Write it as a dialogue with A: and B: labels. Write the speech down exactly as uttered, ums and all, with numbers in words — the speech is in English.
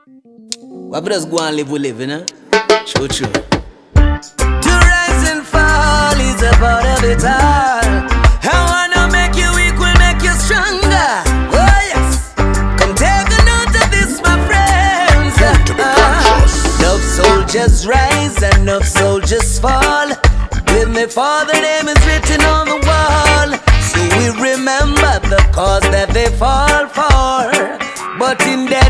A: What brothers go and live, we live, you know? True, true. To rise and fall is a part of it all. I wanna make you weak, will make you stronger. Oh yes. Come take a note of this, my friends. uh, Enough soldiers rise and enough soldiers fall. With my father name is written on the wall. So we remember the cause that they fall for. But in their